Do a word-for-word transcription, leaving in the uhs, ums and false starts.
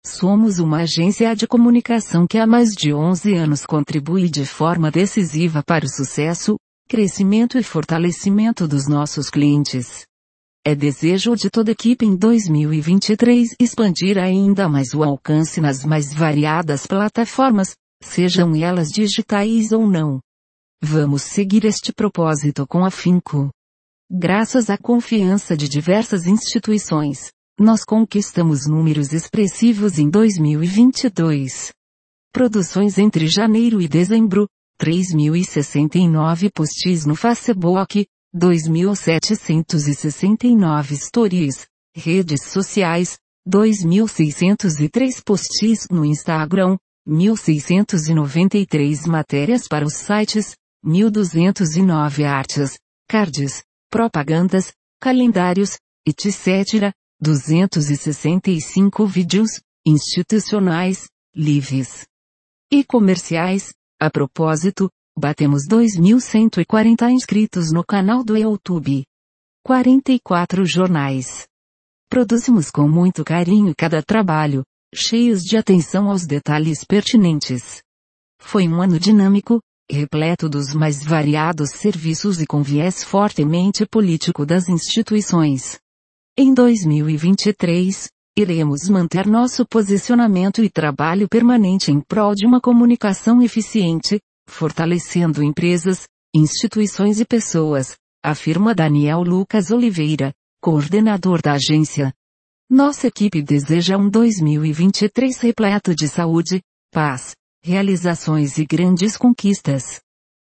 Somos uma agência de comunicação que há mais de onze anos contribui de forma decisiva para o sucesso, crescimento e fortalecimento dos nossos clientes. É desejo de toda a equipe em dois mil e vinte e três expandir ainda mais o alcance nas mais variadas plataformas, sejam elas digitais ou não. Vamos seguir este propósito com afinco. Graças à confiança de diversas instituições, nós conquistamos números expressivos em dois mil e vinte e dois. Produções entre janeiro e dezembro, três mil e sessenta e nove posts no Facebook, dois mil setecentos e sessenta e nove stories, redes sociais, dois mil seiscentos e três posts no Instagram, mil seiscentos e noventa e três matérias para os sites, mil duzentos e nove artes, cards, propagandas, calendários, etcétera, duzentos e sessenta e cinco vídeos, institucionais, lives e comerciais. A propósito, batemos dois mil cento e quarenta inscritos no canal do YouTube. quarenta e quatro jornais. Produzimos com muito carinho cada trabalho, cheios de atenção aos detalhes pertinentes. Foi um ano dinâmico, repleto dos mais variados serviços e com viés fortemente político das instituições. Em dois mil e vinte e três, iremos manter nosso posicionamento e trabalho permanente em prol de uma comunicação eficiente, fortalecendo empresas, instituições e pessoas, afirma Daniel Lucas Oliveira, coordenador da agência. Nossa equipe deseja um dois mil e vinte e três repleto de saúde, paz, realizações e grandes conquistas.